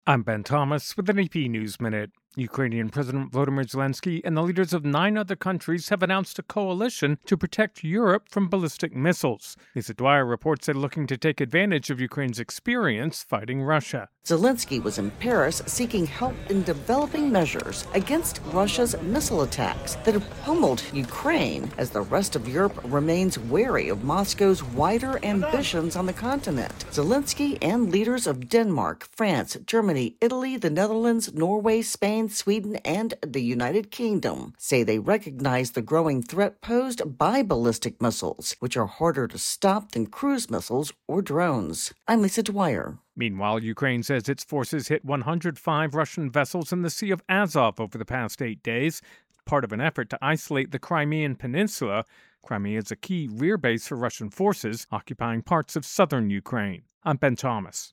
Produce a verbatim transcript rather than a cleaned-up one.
I'm Ben Thomas with an A P News Minute. Ukrainian President Volodymyr Zelensky and the leaders of nine other countries have announced a coalition to protect Europe from ballistic missiles. Lisa Dwyer reports they're looking to take advantage of Ukraine's experience fighting Russia. Zelensky was in Paris seeking help in developing measures against Russia's missile attacks that have pummeled Ukraine as the rest of Europe remains wary of Moscow's wider ambitions on the continent. Zelensky and leaders of Denmark, France, Germany, Italy, the Netherlands, Norway, Spain, Sweden, and the United Kingdom say they recognize the growing threat posed by ballistic missiles, which are harder to stop than cruise missiles or drones. I'm Lisa Dwyer. Meanwhile, Ukraine says its forces hit one hundred five Russian vessels in the Sea of Azov over the past eight days, part of an effort to isolate the Crimean Peninsula. Crimea is a key rear base for Russian forces, occupying parts of southern Ukraine. I'm Ben Thomas.